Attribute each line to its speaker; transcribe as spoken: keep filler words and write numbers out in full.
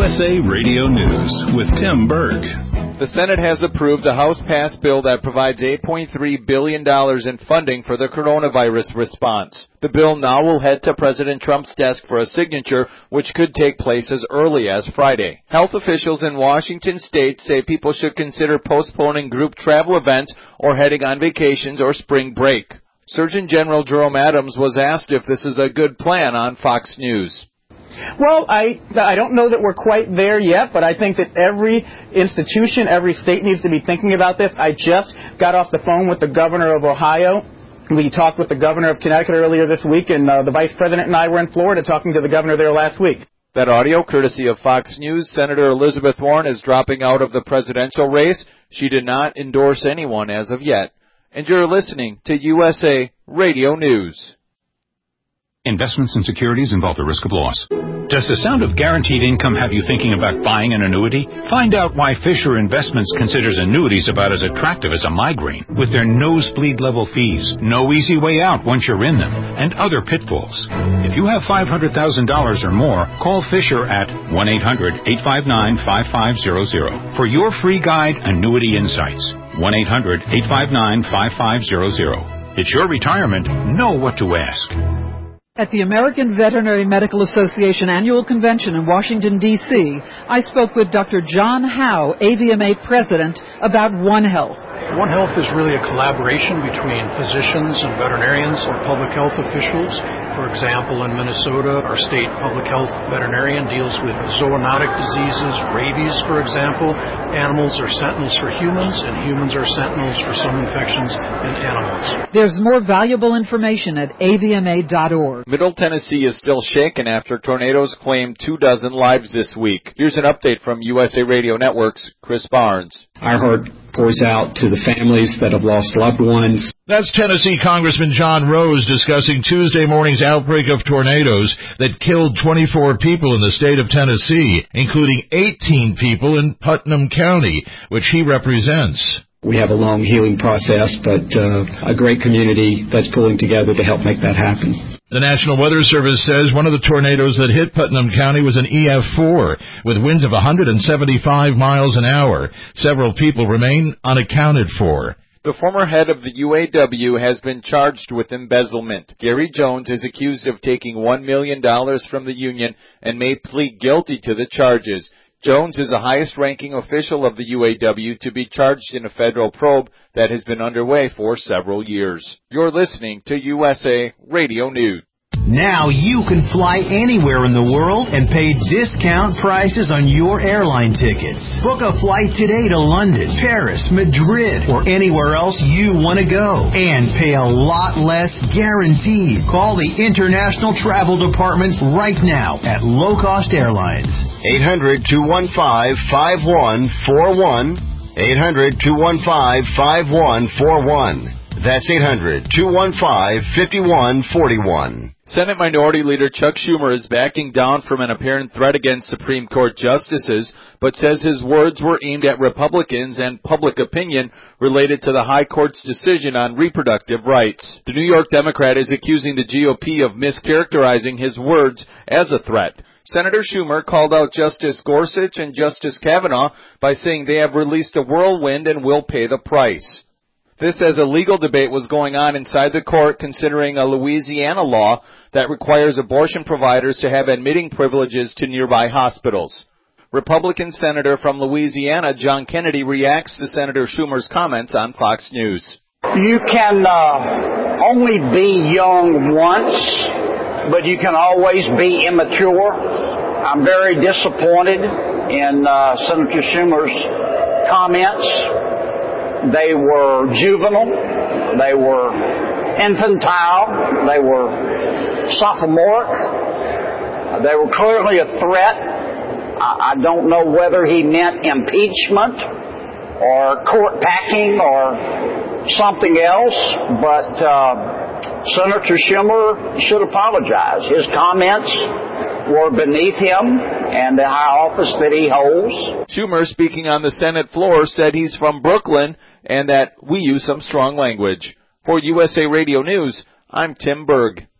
Speaker 1: S A Radio News with Tim Berg.
Speaker 2: The Senate has approved a House-passed bill that provides eight point three billion dollars in funding for the coronavirus response. The bill now will head to President Trump's desk for a signature, which could take place as early as Friday. Health officials in Washington state say people should consider postponing group travel events or heading on vacations or spring break. Surgeon General Jerome Adams was asked if this is a good plan on Fox News.
Speaker 3: Well, I I don't know that we're quite there yet, but I think that every institution, every state needs to be thinking about this. I just got off the phone with the governor of Ohio. We talked with the governor of Connecticut earlier this week, and uh, the vice president and I were in Florida talking to the governor there last week.
Speaker 2: That audio, courtesy of Fox News. Senator Elizabeth Warren is dropping out of the presidential race. She did not endorse anyone as of yet. And you're listening to U S A Radio News.
Speaker 4: Investments in securities involve the risk of loss. Does the sound of guaranteed income have you thinking about buying an annuity? Find out why Fisher Investments considers annuities about as attractive as a migraine, with their nosebleed level fees, no easy way out once you're in them, and other pitfalls. If you have five hundred thousand dollars or more, call Fisher at one eight hundred, eight five nine, five five zero zero for your free guide, Annuity Insights. one eight hundred, eight five nine, five five zero zero. It's your retirement. Know what to ask.
Speaker 5: At the American Veterinary Medical Association Annual Convention in Washington, D C, I spoke with Doctor John Howe, A V M A President, about One Health.
Speaker 6: One Health is really a collaboration between physicians and veterinarians or public health officials. For example, in Minnesota, our state public health veterinarian deals with zoonotic diseases, rabies, for example. Animals are sentinels for humans, and humans are sentinels for some infections in animals.
Speaker 5: There's more valuable information at A V M A dot org.
Speaker 2: Middle Tennessee is still shaken after tornadoes claimed two dozen lives this week. Here's an update from U S A Radio Network's Chris Barnes.
Speaker 7: Our heart pours out to the families that have lost loved ones.
Speaker 8: That's Tennessee Congressman John Rose discussing Tuesday morning's outbreak of tornadoes that killed twenty-four people in the state of Tennessee, including eighteen people in Putnam County, which he represents.
Speaker 7: We have a long healing process, but uh, a great community that's pulling together to help make that happen.
Speaker 8: The National Weather Service says one of the tornadoes that hit Putnam County was an E F four with winds of one hundred seventy-five miles an hour. Several people remain unaccounted for.
Speaker 2: The former head of the U A W has been charged with embezzlement. Gary Jones is accused of taking one million dollars from the union and may plead guilty to the charges. Jones is the highest-ranking official of the U A W to be charged in a federal probe that has been underway for several years. You're listening to U S A Radio News.
Speaker 9: Now you can fly anywhere in the world and pay discount prices on your airline tickets. Book a flight today to London, Paris, Madrid, or anywhere else you want to go. And pay a lot less guaranteed. Call the International Travel Department right now at Low Cost Airlines.
Speaker 10: eight hundred, two one five, five one four one. eight hundred, two one five, five one four one. That's eight hundred, two one five, five one four one.
Speaker 2: Senate Minority Leader Chuck Schumer is backing down from an apparent threat against Supreme Court justices, but says his words were aimed at Republicans and public opinion related to the High Court's decision on reproductive rights. The New York Democrat is accusing the G O P of mischaracterizing his words as a threat. Senator Schumer called out Justice Gorsuch and Justice Kavanaugh by saying they have released a whirlwind and will pay the price. This as a legal debate was going on inside the court considering a Louisiana law that requires abortion providers to have admitting privileges to nearby hospitals. Republican Senator from Louisiana, John Kennedy, reacts to Senator Schumer's comments on Fox News.
Speaker 11: You can uh, only be young once, but you can always be immature. I'm very disappointed in uh, Senator Schumer's comments. They were juvenile, they were infantile, they were sophomoric, they were clearly a threat. I, I don't know whether he meant impeachment or court packing or something else, but uh, Senator Schumer should apologize. His comments were beneath him and the high office that he holds.
Speaker 2: Schumer, speaking on the Senate floor, said he's from Brooklyn and that we use some strong language. For U S A Radio News, I'm Tim Berg.